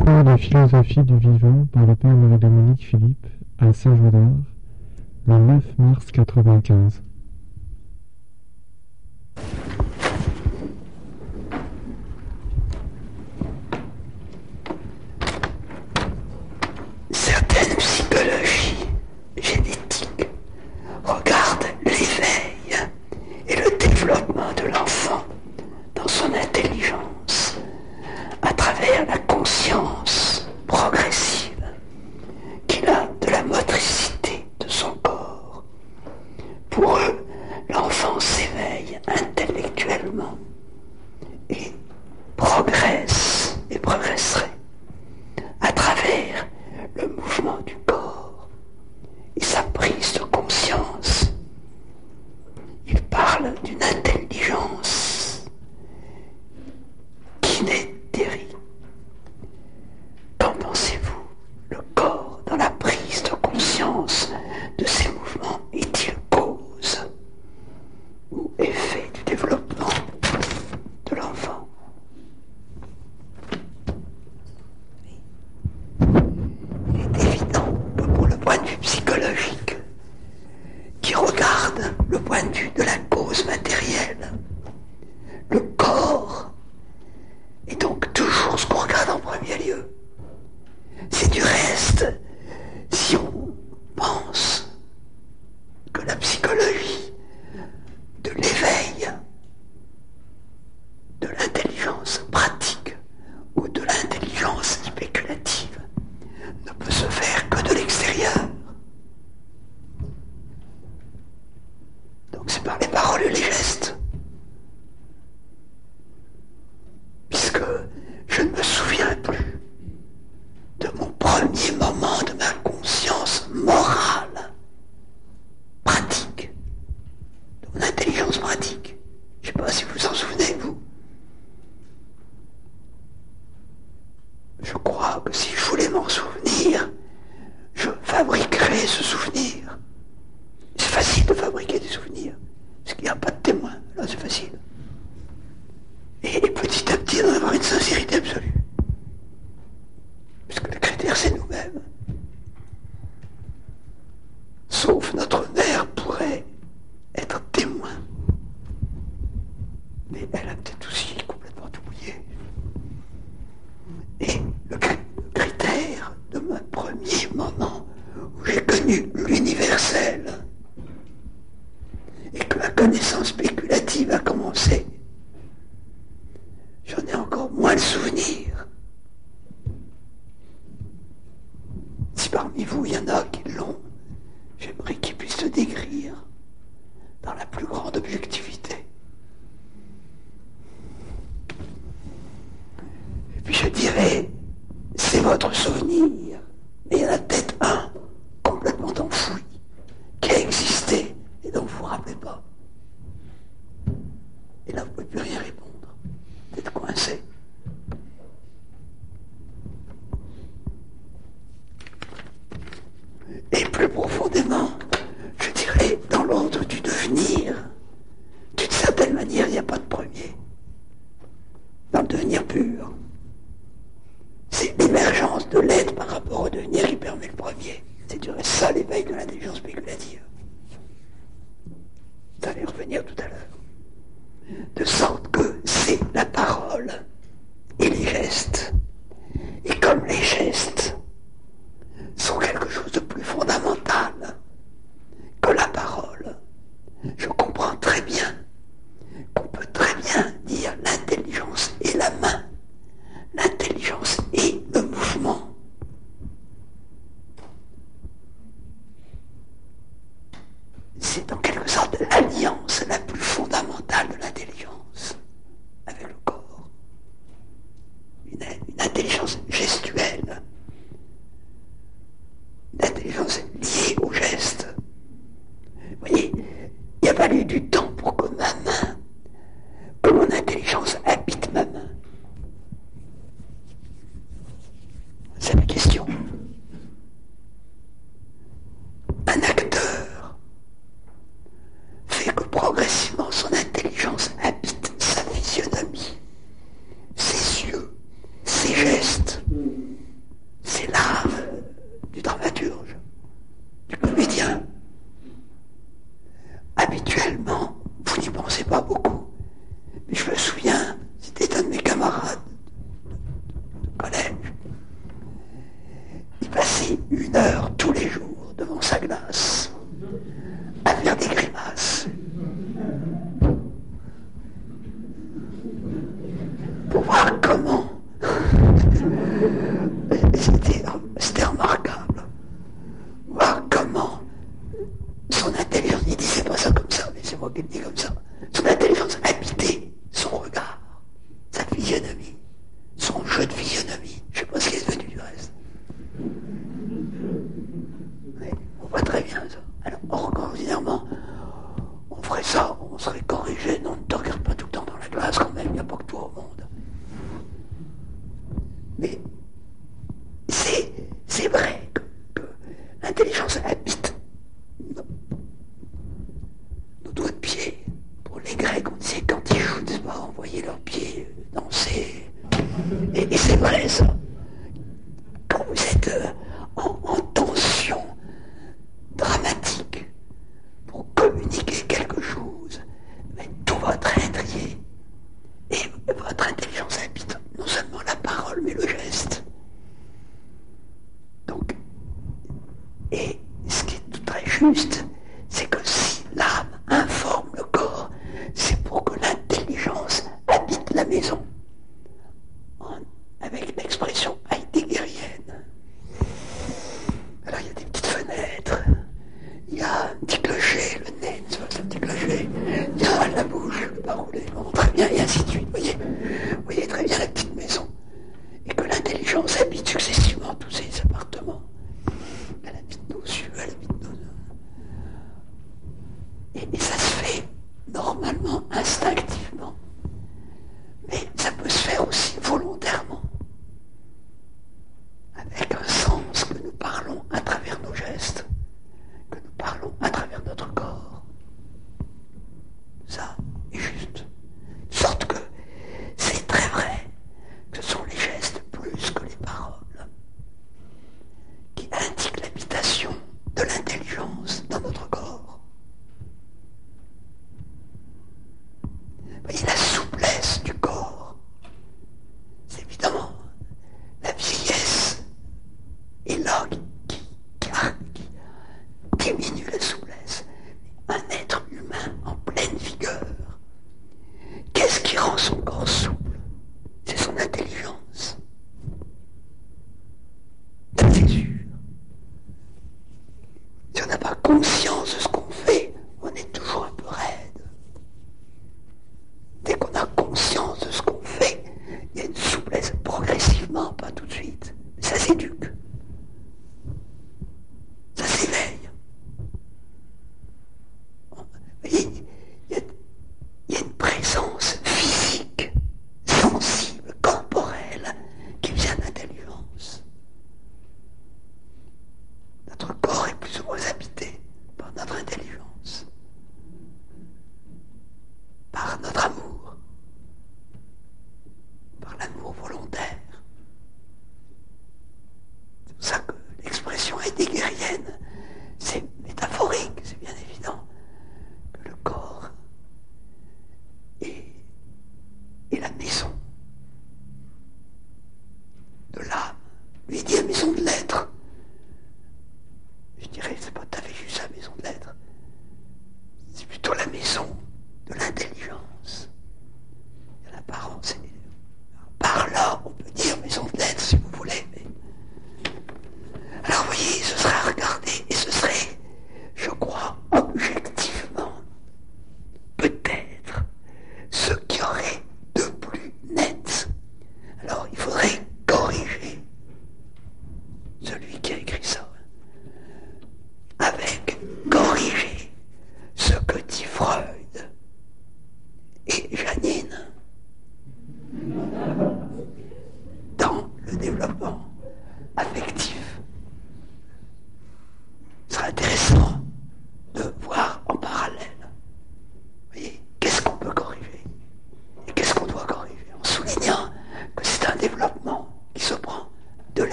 Cours de philosophie du vivant par le père Marie-Dominique Philippe à Saint-Joudard, le 9 mars 95. Certaines psychologies génétiques regardent l'éveil et le développement de l'enfant dans son intelligence à travers la conscience progressive qu'il a de la motricité de son corps. Pour eux, l'enfant s'éveille intellectuellement et progresse et progresserait à travers le mouvement du corps et sa prise de conscience. Il parle d'une intelligence kinétérie. Qu'en pensez-vous? Le corps, dans la prise de conscience de ces mouvements, est-il cause ou effet du développement de l'enfant? Il est évident que pour le point de vue psychologique, qui regarde le point de vue de la cause matérielle, le corps est donc toujours ce qu'on regarde en premier lieu. C'est du reste, si on pense que la psychologie de l'éveil, de l'intelligence pratique ou de l'intelligence spéculative ne peut se faire que de l'extérieur. Donc c'est par les paroles et les gestes. Puisque je ne me souviens plus de mon premier moment de ma conscience morale, pratique, de mon intelligence pratique. Je ne sais pas si vous vous en souvenez, vous. Je crois que si je voulais m'en souvenir, je fabriquerais ce souvenir. C'est facile de fabriquer des souvenirs, parce qu'il n'y a pas de témoin. Là, c'est facile. Et petit à petit, d'en avoir une sincérité absolue. Puisque le critère, c'est nous-mêmes. Sauf notre mère pourrait être témoin. Mais elle a peut-être aussi complètement oublié. Et le critère de mon premier moment où j'ai connu l'universel et que la connaissance spéculative a commencé, j'en ai encore moins le souvenir. Si parmi vous il y en a qui l'ont, j'aimerais qu'ils puissent le décrire dans la plus grande objectivité. Et puis je dirais, c'est votre souvenir, mais il y en a peut-être un complètement enfoui, qui a existé et dont vous ne vous rappelez pas. Et là, vous ne pouvez plus rien répondre. Vous êtes coincé. Et plus profondément, je dirais, dans l'ordre du devenir, d'une certaine manière, il n'y a pas de premier. Dans le devenir pur. C'est l'émergence de l'être par rapport au devenir qui permet le premier. C'est du reste ça l'éveil de l'intelligence spéculative. Ça va y revenir tout à l'heure. De sorte que c'est la parole et les gestes. Et comme les gestes sont quelque chose de plus fondamental que la parole, je comprends très bien qu'on peut très bien dire l'intelligence et la main, l'intelligence et le mouvement. C'est en quelque sorte l'alliance la plus fondamentale de l'intelligence avec le corps. Une intelligence gestuelle, une intelligence liée au geste. Vous voyez, il a fallu du temps pour que ma main, que mon intelligence habite ma main. C'est la question. Un acteur fait que progressivement son intelligence habite sa physionomie, ses yeux, ses gestes. habituellement, vous n'y pensez pas beaucoup. Mais je me souviens, c'était un de mes camarades de collège. Il passait 1 heure tous les jours devant sa glace à faire des grimaces. Pour voir comment. C'était remarquable. Voir comment son intelligence, il disait pas ça comme ça, mais c'est moi qui le dis comme ça. Son intelligence habitait son regard, sa physionomie, son jeu de physionomie. Je sais pas ce qui est devenu du reste. Mais on voit très bien ça. Alors, ordinairement, on ferait ça, on serait corrigé. Non, ne te regarde pas tout le temps dans la classe quand même, il n'y a pas que toi au monde. Mais c'est vrai que l'intelligence habite nos doigts de pied. Pour les Grecs, on disait quand ils jouent, n'est-ce pas, on voyait leurs pieds danser. Et c'est vrai ça. Quand vous êtes en tension dramatique pour communiquer quelque chose, mais tout votre être y est. Et votre intelligence habite non seulement la parole, mais le geste. Donc, et ce qui est tout très juste, c'est que si l'âme informe le corps, c'est pour que l'intelligence habite la maison. Avec l'expression heideggerienne. Alors il y a des petites fenêtres, il y a un petit clocher, le nez, c'est un petit clocher, il y a la bouche, le baroulet, très bien, et ainsi de suite. Vous voyez très bien la petite maison. Et que l'intelligence habite successivement tous ces appartements. Elle habite nos yeux, elle habite nos... Et ça se fait normalement, instinctivement. Mais ça peut se faire aussi volontairement. Avec un sens que nous parlons à travers nos gestes, que nous parlons à travers notre corps. Ça est juste. De sorte que c'est très vrai que ce sont les gestes plus que les paroles qui indiquent l'habitation de l'intelligence dans notre corps. Vous voyez la souplesse du corps. C'est évidemment la vieillesse et là qui diminue la souplesse. Un être humain en pleine vigueur, qu'est-ce qui rend son corps souple? C'est son intelligence. Ça c'est sûr. Si on n'a pas conscience de ce qu'on fait, on est toujours un peu raide. Dès qu'on a conscience de ce qu'on fait, il y a une souplesse progressivement, pas tout de suite. Ça s'éduque. Ça s'éveille. Il y a une présence physique, sensible, corporelle, qui vient de l'intelligence. Notre corps est plus ou moins habité par notre intelligence, par notre amour, par l'amour volontaire. C'est pour ça que l'expression heideggerienne, c'est métaphorique, c'est bien évident, que le corps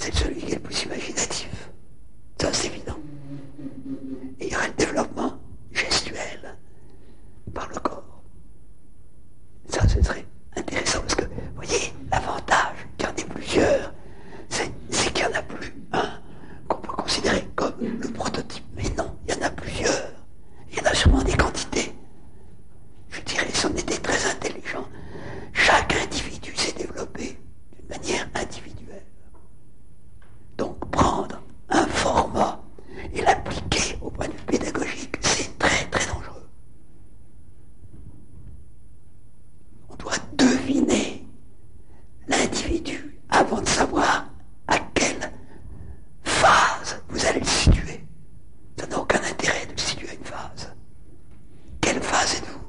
être celui qui est le plus imaginatif. Ça, c'est évident. Et il y aura le développement gestuel par le corps. Ça, ce serait intéressant parce que, vous voyez, l'avantage qu'il y en ait plusieurs, c'est qu'il n'y en a plus un qu'on peut considérer comme le prototype. Mais non, il y en a plusieurs. Il y en a sûrement des quantités. Je dirais, si on était très intelligent, chaque individu s'est développé d'une manière individuelle. Donc prendre un format et l'appliquer au point de vue pédagogique, c'est très très dangereux. On doit deviner l'individu avant de savoir à quelle phase vous allez le situer. Ça n'a aucun intérêt de le situer à une phase. Quelle phase êtes-vous?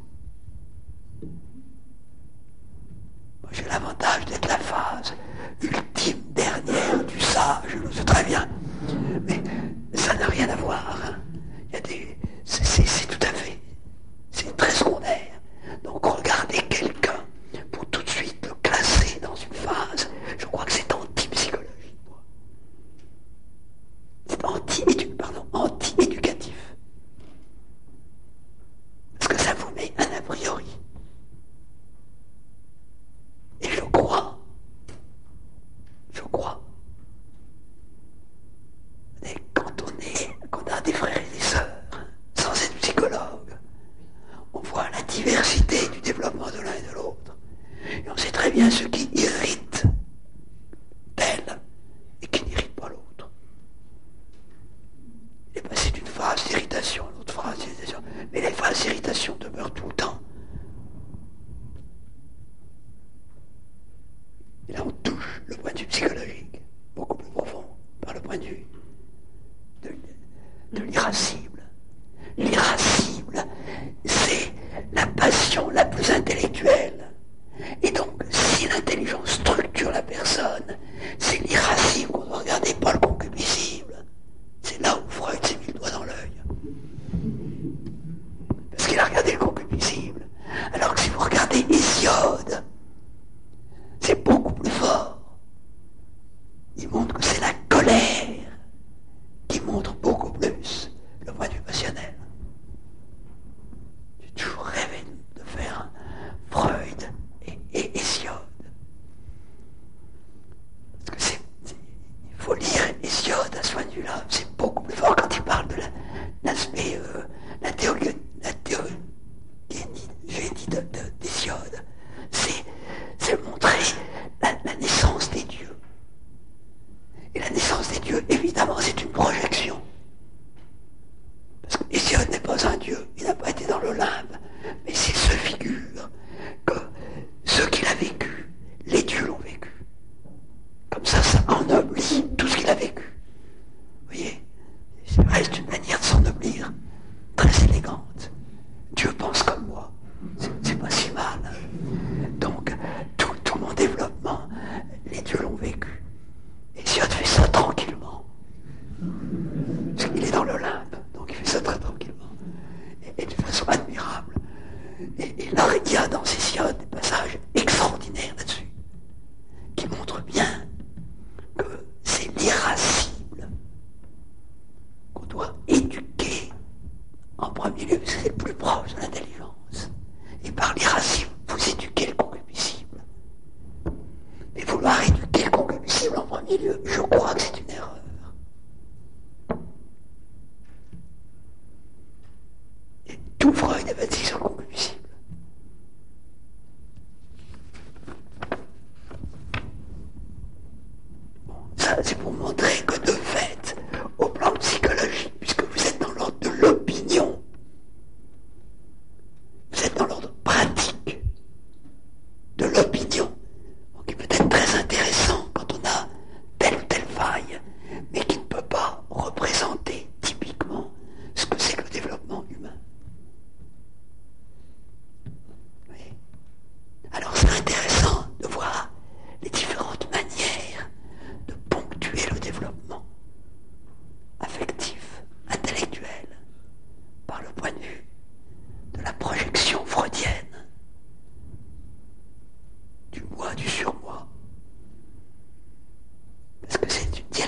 Moi, j'ai l'avantage d'être la phase ultime, dernière du sage, je le sais très bien. Mais ça n'a rien à voir. Hein. Il y a des. C'est tout à fait. C'est très secondaire. Donc regarder quelqu'un pour tout de suite le classer dans une phase, je crois que c'est anti-psychologie. C'est anti-éducatif. Parce que ça vous met un a priori. Et je crois. Et quand on a des frères et des sœurs, sans être psychologue, on voit la diversité du développement de l'un et de l'autre. Et on sait très bien ce qui irrite tel et qui n'irrite pas l'autre. Il est passé d'une phase d'irritation à l'autre phase d'irritation. Mais les phases d'irritation demeurent tout le temps. Et là on touche le point de vue psychologique, beaucoup plus profond, par le point de vue de l'irascible. L'irascible, c'est la passion la plus intellectuelle. Et donc, si l'intelligence structure la personne, c'est l'irascible qu'on doit regarder, pas le concupiscible. C'est là où Freud s'est mis le doigt dans l'œil. Parce qu'il a regardé le concupiscible. Alors que si vous regardez Hésiode, c'est beaucoup plus fort. Il montre que c'est la colère qui montre beaucoup plus le point de vue passionnel. J'ai toujours rêvé de faire Freud et Hésiode. Parce que il faut lire Hésiode à ce point de vue-là. C'est beaucoup plus fort quand il parle de l'aspect, la théorie d'Hésiode. C'est montrer la naissance des dieux. Et la naissance des dieux, évidemment, c'est une projection. Parce que Hésiode n'est pas un dieu, il n'a pas été dans l'Olympe, mais c'est ce figure que ce qu'il a vécu, les dieux l'ont vécu. Comme ça ennoblit tout ce qu'il a vécu. Vous voyez, c'est vrai, c'est une manière de s'ennoblir très élégante. Dieu pense comme moi, c'est pas si mal. Donc, tout mon développement, les dieux l'ont vécu. Hésiode fait ça tranquillement. Parce qu'il est dans l'Olympe, donc il fait ça très tranquillement. Et de façon admirable. Et là, il y a dans Hésiode des passages extraordinaires là-dessus, qui montrent bien que c'est l'irascible qu'on doit éduquer en premier lieu, parce que c'est le plus proche de l'intelligence. Et par l'irascible, vous éduquez le concupiscible. Mais vouloir éduquer le concupiscible en premier lieu, je crois que c'est une erreur. Et tout Freud est bâti sur le concupiscible. Bon, ça c'est pour montrer que de fait, au plan psychologique, puisque vous êtes dans l'ordre de l'opinion, vous êtes dans l'ordre pratique de l'opinion, donc qui peut être très intéressant quand on a telle ou telle faille, mais qui ne peut pas représenter typiquement ce que c'est que le développement humain. Oui. Alors c'est intéressant de voir les différentes manières de ponctuer le développement affectif, intellectuel, par le point de vue de la projection freudienne, du moi, du surmoi. Parce que c'est une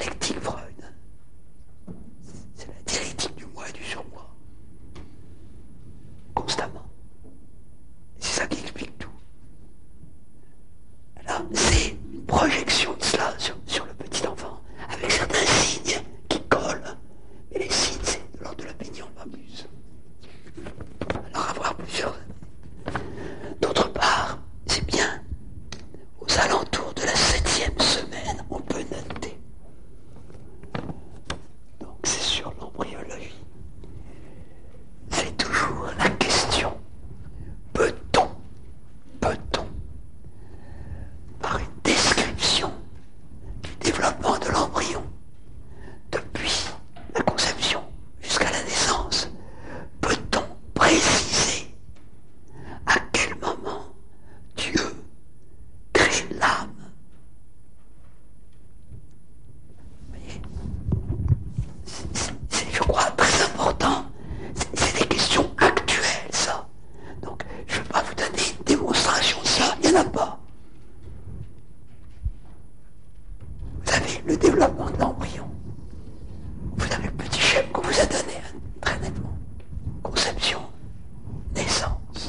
le développement de l'embryon. Vous avez le petit schéma qu'on vous a donné très nettement. Conception, naissance.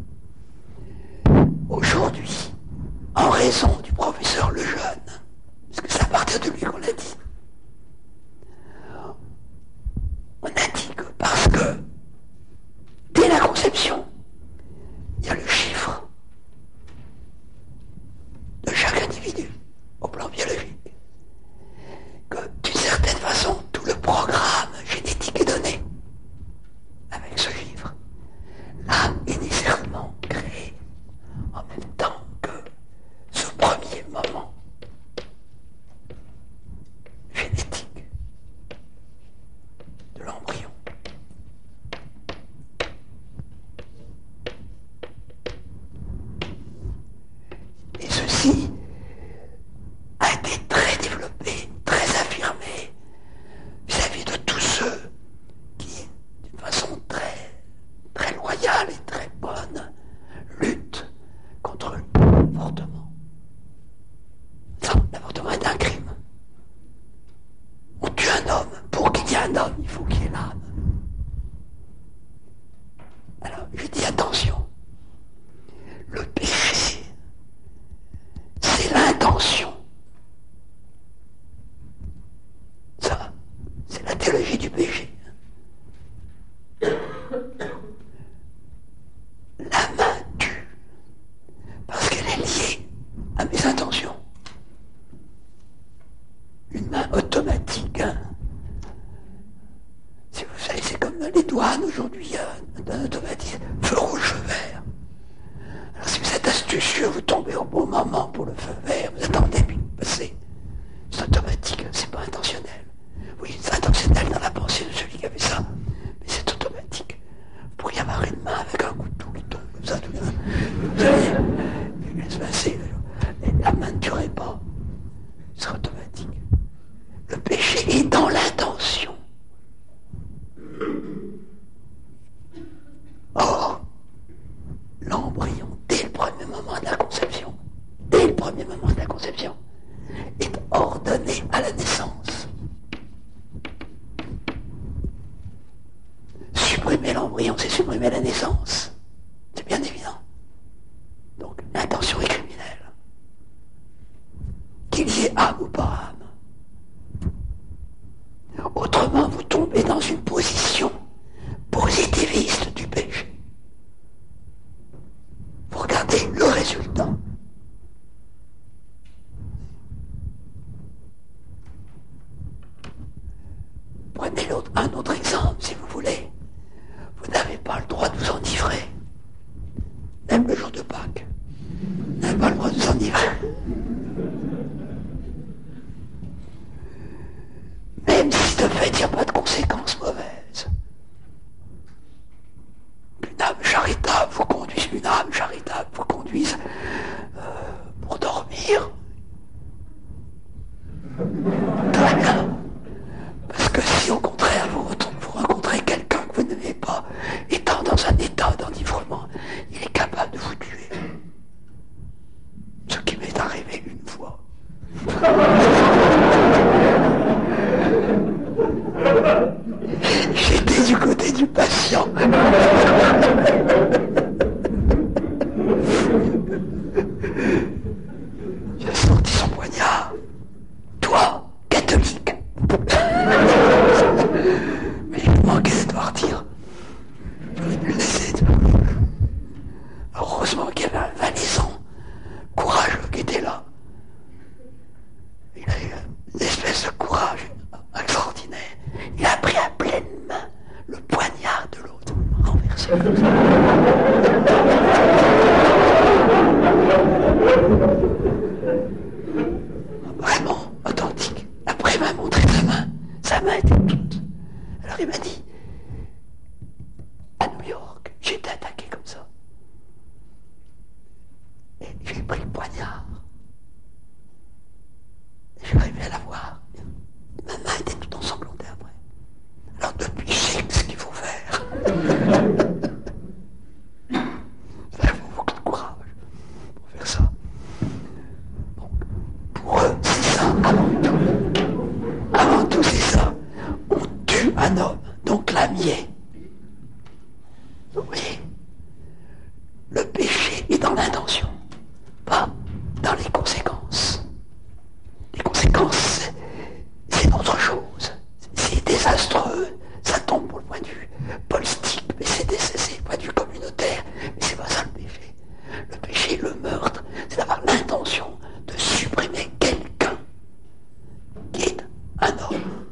Aujourd'hui, en raison du professeur Lejeune, parce que c'est à partir de lui qu'on l'a dit, on a dit que parce que dès la conception, il y a le chiffre de chaque individu au plan biologique, que d'une certaine façon tout le programme génétique est donné avec ce chiffre. L'âme est nécessairement créée en même temps que ce premier moment génétique de l'embryon. Et ceci a été très développé, très affirmé vis-à-vis de tous ceux qui, d'une façon très loyale et très bonne, luttent contre l'avortement. L'avortement est un crime. On tue un homme. Pour qu'il y ait un homme, il faut qu'il y ait l'âme. Alors, je dis attention. Le péché, c'est l'intention. Ça, c'est la théologie du péché. La main tue parce qu'elle est liée à mes intentions. Une main automatique. Hein. Si vous savez, c'est comme les douanes aujourd'hui, un automatisme. Feu rouge, feu vert. Alors si vous êtes astucieux, vous tombez au bon moment pour le feu vert, vous attendez puis vous passez. C'est automatique, c'est pas intentionnel. Oui, c'est intentionnel dans la pensée de celui qui a fait ça, mais c'est automatique. Vous pourriez avoir une main avec un couteau qui tombe comme ça, tout le monde. Vous allez laisse passer. La main ne tuerait pas. C'est automatique. Le péché est dans l'intention. Or, l'embryon, dès le premier moment de la conception, est ordonné à la naissance. Supprimer l'embryon, c'est supprimer la naissance. C'est bien évident. Donc, l'intention est criminelle. Qu'il y ait âme ou pas âme. Autrement, vous tombez dans une position positiviste du péché. Vous regardez le résultat. Prenez un autre exemple, si vous voulez. Vous n'avez pas le droit de vous enivrer. Même le jour de Pâques. Vous n'avez pas le droit de vous enivrer. Même si de fait il n'y a pas de conséquences mauvaises. Une âme charitable vous conduise pour dormir. Très bien. Parce que si au contraire vous rencontrez quelqu'un que vous n'aimez pas, étant dans un état d'enivrement, il est capable de vous tuer. Ce qui m'est arrivé une fois. J'étais du côté du patient. Il a sorti son poignard. Toi, catholique. Mais il me manquait de devoir dire. J'aurais pu le laisser. Heureusement qu'il y avait un valaisan courageux qui était là. Il a eu une espèce de courage extraordinaire. Il a pris à pleine main le poignard de l'autre, renversé. Vraiment authentique. Après, il m'a montré sa main. Sa main était toute. Alors il m'a dit, à New York, j'ai été attaqué comme ça. Et j'ai pris le poignard. Et j'ai arrivé à la voir. Ma main était tout ensanglantée après. Alors depuis, je sais ce qu'il faut faire. Ça faut beaucoup de courage pour faire ça. Bon, pour eux, c'est ça avant tout. un homme, donc l'âme y est. Vous voyez, le péché est dans l'intention, pas dans les conséquences. Les conséquences, c'est autre chose. C'est désastreux, ça tombe pour le point de vue politique, mais c'est le point de vue communautaire, mais c'est pas ça le péché. Le péché, le meurtre, c'est d'avoir l'intention de supprimer quelqu'un qui est un homme,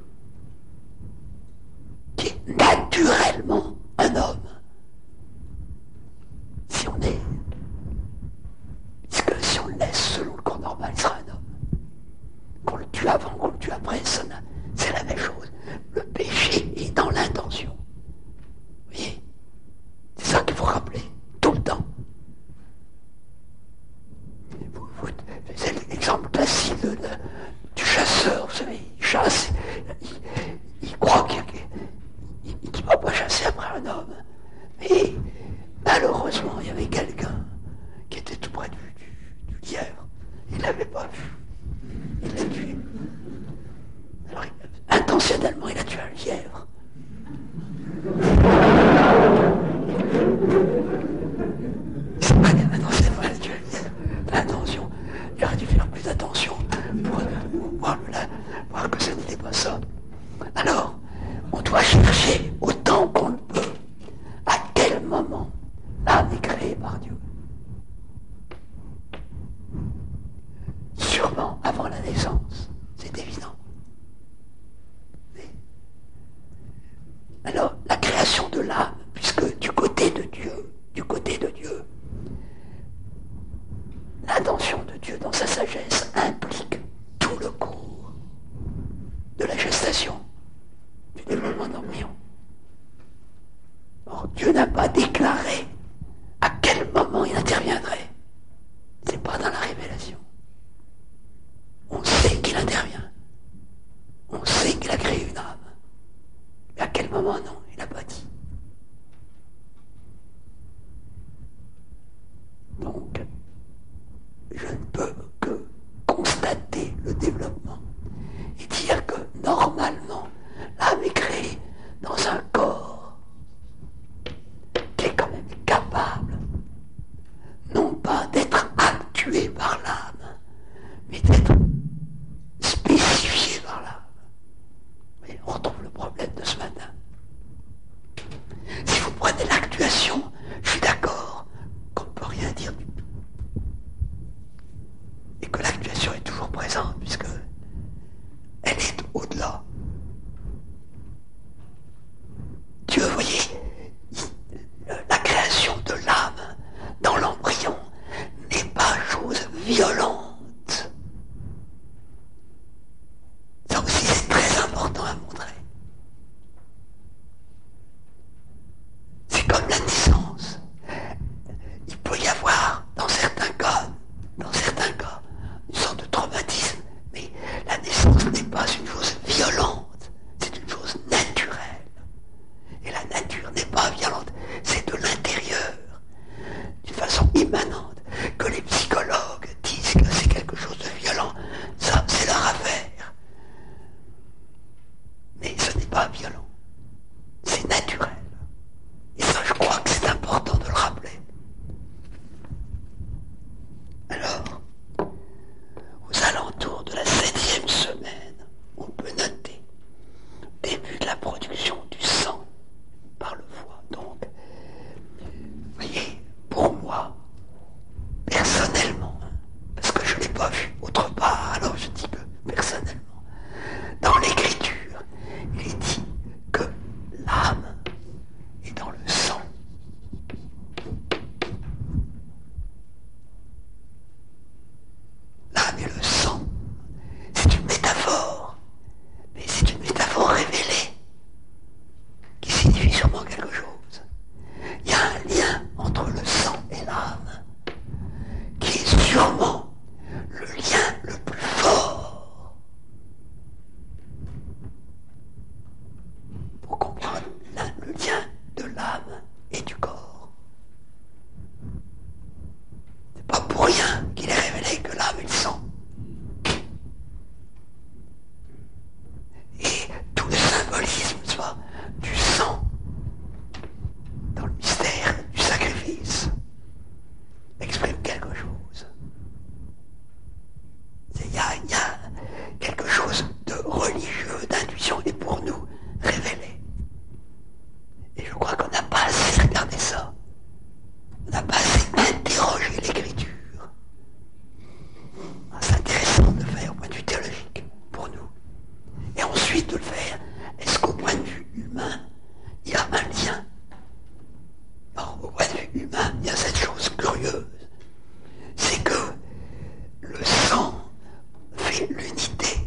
qui est naturellement un homme. Si on est, puisque si on le laisse selon le cours normal, il sera un homme. Qu'on le tue avant, qu'on le tue après, c'est la même chose. Le péché est dans l'intention. Vous voyez? C'est ça qu'il faut rappeler, tout le temps. C'est l'exemple classique du chasseur, vous savez, il chasse, il croit qu'il ne va pas chasser après un homme. Mais malheureusement, il y avait quelqu'un qui était tout près du lièvre. Il ne l'avait pas vu. Il l'a tué. Alors, intentionnellement, il a tué un lièvre. C'est pas intentionnellement, il a tué un lièvre. L'intention. Il aurait dû faire plus d'attention pour voir que ce n'était pas ça. Alors, on doit chercher autant qu'on le peut à quel moment l'âme est créée par Dieu. Sûrement avant la naissance, c'est évident. Alors, la création de l'âme, puisque du côté de Dieu, l'intention de Dieu dans sa sagesse implique tout le cours de la gestation, du développement d'embryon. Or, Dieu n'a pas déclaré à quel moment il interviendrait. C'est pas dans la révélation. On sait qu'il intervient. On sait qu'il a créé une âme. Mais à quel moment, non, il n'a pas dit. Donc, je ne peux que constater le développement et dire que normalement, l'âme est créée dans un corps qui est quand même capable, non pas d'être actué par l'âme, mais d'être spécifié par l'âme. Mais on retrouve le problème de ce matin. Si vous prenez l'actuation, je suis d'accord qu'on ne peut rien dire du tout. Et que l'actuation est toujours présente, puisque elle est au-delà. Dieu, vous voyez, la création de l'âme dans l'embryon n'est pas chose violente. Ça aussi, c'est très important à montrer. C'est comme la naissance. Il peut y avoir, dans certains cas, une sorte de traumatisme, mais la naissance n'est pas une chose violente, c'est une chose naturelle. Et la nature n'est pas violente, c'est de l'intérieur, d'une façon immanente. Que les psychologues disent que c'est quelque chose de violent, ça c'est leur affaire. Mais de le faire. Est-ce qu'au point de vue humain, il y a un lien? Alors, au point de vue humain, il y a cette chose curieuse, c'est que le sang fait l'unité.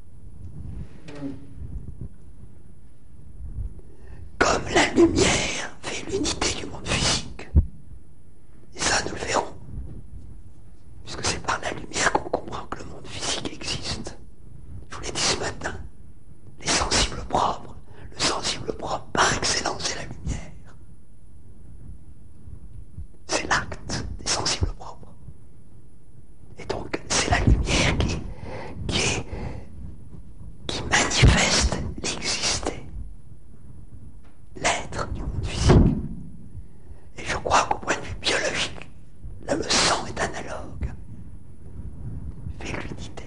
Comme la lumière fait l'unité du monde physique. Et ça, nous le verrons. Puisque c'est par la lumière qu'on comprend que le monde physique existe. Je vous l'ai dit ce matin. Les sensibles propres. Le sensible propre par excellence, c'est la lumière. C'est l'acte des sensibles propres. Et donc, c'est la lumière qui manifeste l'exister. L'être du monde physique. Et je crois qu'au point de vue biologique, là, le sang est analogue. Fait l'unité.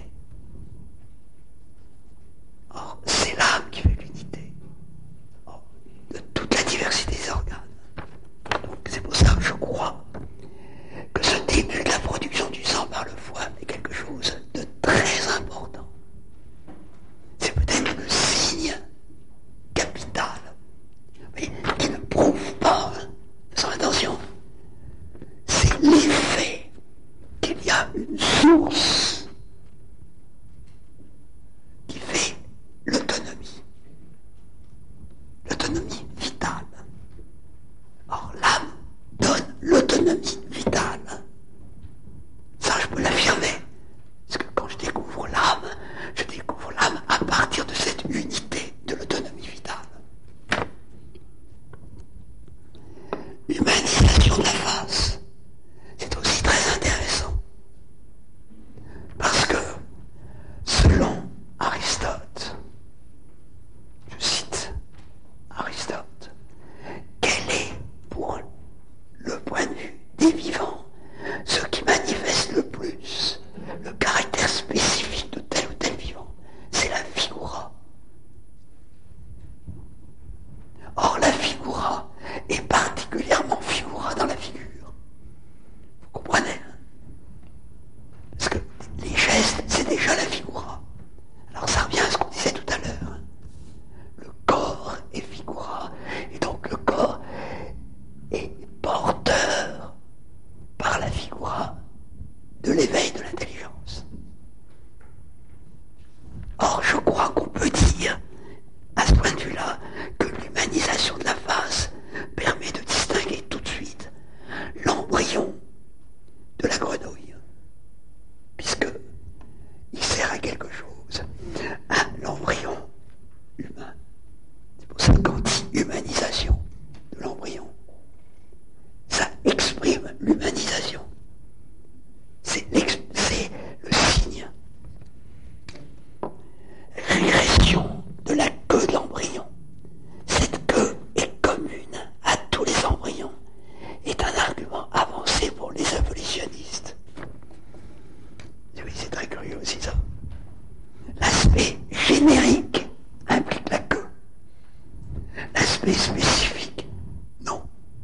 Or, c'est l'âme qui fait l'unité. Or, de toute la diversité des organes. Donc, c'est pour ça que je crois que ce début de la production du sang par le foie est quelque chose de très important. C'est peut-être le signe capital, mais qui ne prouve pas, sans attention, c'est l'effet qu'il y a une source qui fait l'autonomie vitale. Or, l'âme donne l'autonomie vitale. Ça, je peux l'affirmer. Parce que quand je découvre l'âme à partir de cette unité de l'autonomie vitale. L'humanisation de la face, c'est aussi très intéressant. Parce que, selon Aristote, je cite Aristote, quel est, pour le point de vue des vivants, ce qui manifeste le plus le caractère spécifique de tel ou tel vivant? C'est la figura. Or, la figura est particulièrement figura dans la figure. Vous comprenez, hein? Parce que les gestes, c'est déjà la figura. Alors ça revient à ce qu'on disait tout à l'heure. Hein. Le corps est figura. Et donc le corps est porteur par la figura de l'éveil de l'intelligence. Or, je crois qu'on peut dire, à ce point de vue-là, que l'humanisation de la face permet de distinguer tout de suite l'embryon de la grenouille, puisque il sert à quelque chose, à l'embryon humain. C'est pour ça que quand on dit humanisation de l'embryon, ça exprime l'humanisation. C'est le signe. Régression de la queue de l'embryon. Cette queue est commune à tous les embryons, est un argument avancé pour les évolutionnistes. Oui, c'est très curieux aussi ça. L'aspect générique implique la queue. L'aspect spécifique, non.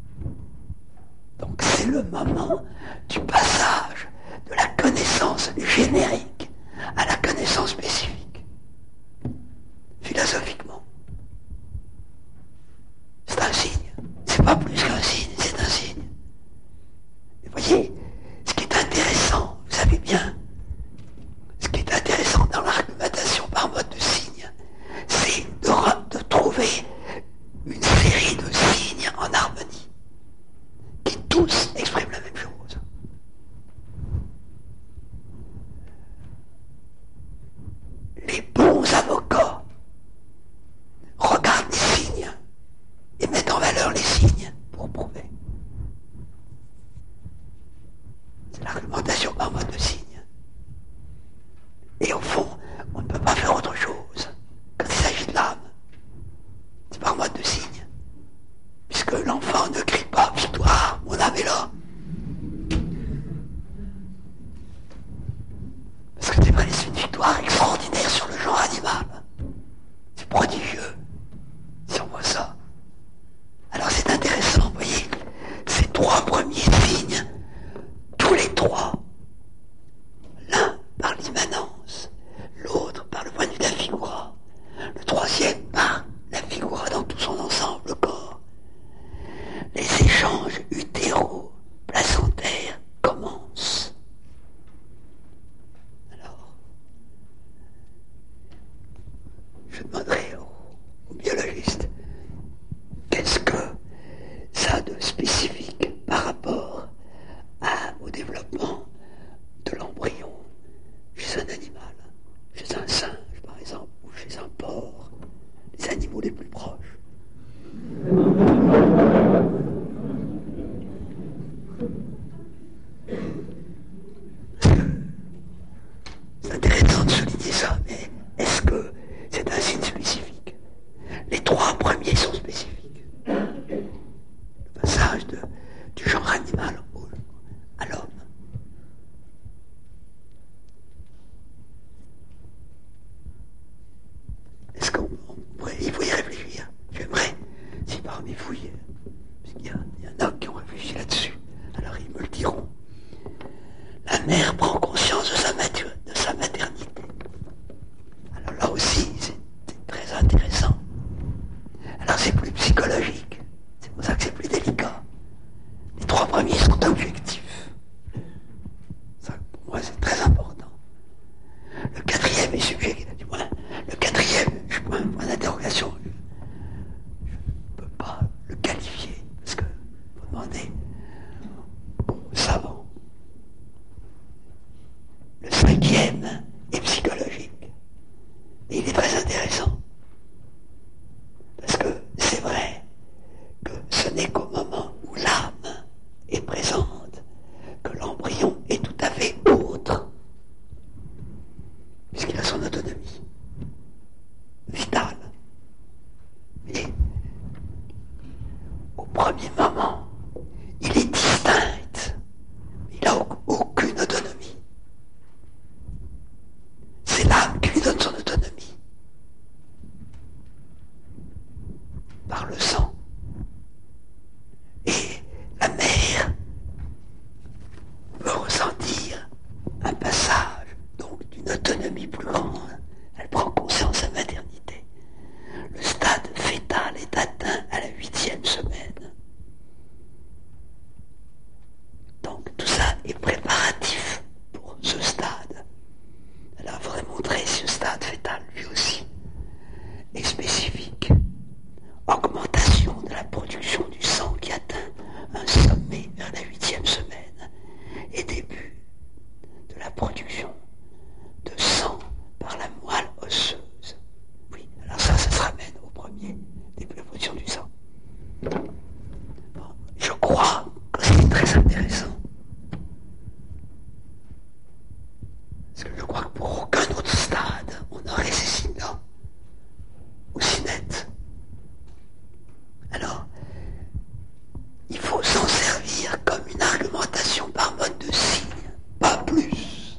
Donc c'est le moment du passage de la connaissance générique à la connaissance spécifique. Philosophiquement. C'est un signe. C'est pas plus qu'un signe, c'est un signe. Et voyez, ce qui est intéressant, vous savez bien, ce qui est intéressant dans l'argumentation par mode de signe, c'est de trouver une série de signes en harmonie, qui tous expriment la même chose. Les bons avocats regardent les signes et mettent en valeur les signes pour prouver. C'est l'argumentation par mode de signe. Et au fond, on ne peut pas faire autre chose quand il s'agit de l'âme. C'est par mode de signe. Puisque l'enfant ne crie pas « Victoire, mon âme est là ». Parce que c'est vrai, c'est une victoire extraordinaire sur le genre animal. C'est prodigieux, si on voit ça. Alors c'est intéressant, vous voyez, ces trois premiers signes, tous les trois, l'un par l'immanence, l'autre par le point de vue de la figura, le troisième je demanderai aux biologistes, qu'est-ce que ça a de spécifique par rapport au développement de l'embryon chez un animal, chez un singe par exemple, ou chez un porc, les animaux les plus proches. C'est intéressant de souligner ça, mais est-ce que c'est un signe spécifique? Les trois premiers sont spécifiques. Le passage du genre animal à l'homme. Est-ce qu'il faut y réfléchir? J'aimerais, si parmi vous, parce qu'il y en a qui ont réfléchi là-dessus, alors ils me le diront. La mère prend conscience de sa maternité. Alors là aussi, c'est très intéressant. Alors c'est plus psychologique. C'est pour ça que c'est plus délicat. Les trois premiers sont objectifs. Ça, pour moi, c'est très important. Le quatrième est subjectif. Du moins, le quatrième, je suis pas un point d'interrogation. Je ne peux pas le qualifier. Parce que vous demandez aux savants. Le cinquième est psychologique. Et il est très intéressant. Parce que c'est vrai que ce n'est qu'au moment où l'âme est présente que l'embryon est tout à fait autre. Puisqu'il a son autonomie vitale. Et au premier moment, il est distinct. Il n'a aucune autonomie. C'est l'âme qui lui donne son autonomie. Par le sang. Et la mère peut ressentir un passage, donc d'une autonomie plus grande. Elle prend conscience de sa maternité. Le stade fœtal est atteint à la 8e semaine. Donc tout ça est préparatif pour ce stade. Alors il faudrait montrer si le stade fœtal, lui aussi, est spécifique. Augmentation de la production du sang qui atteint un sommet vers la 8e semaine et début de la production de sang par la moelle osseuse. Oui, alors ça se ramène au premier, début de la production du sang. Bon, je crois que c'est très intéressant. Parce que je crois que pour aucun autre stade, on aurait ces signes-là aussi nets. Alors, il faut s'en servir comme une argumentation par mode de signe, pas plus.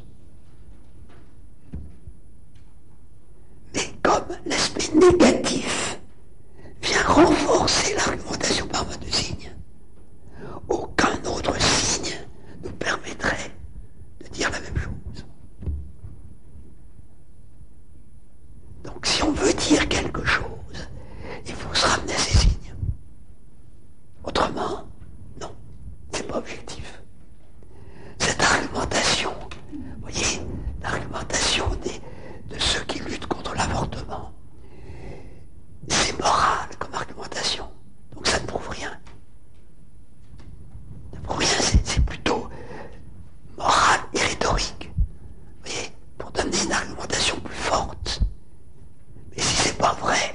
Mais comme l'aspect négatif vient renforcer l'argumentation par mode de signe, aucun autre signe nous permettrait de dire la même chose. Donc si on veut dire quelque chose, il faut se ramener à ces signes. Autrement, non, c'est pas objectif. Cette argumentation, vous voyez, l'argumentation de ceux qui luttent contre l'avortement, c'est moral comme argumentation. Donc ça ne prouve rien. Ça ne prouve rien, c'est plutôt moral et rhétorique. Vous voyez, pour donner une argumentation plus forte. Mais si c'est pas vrai,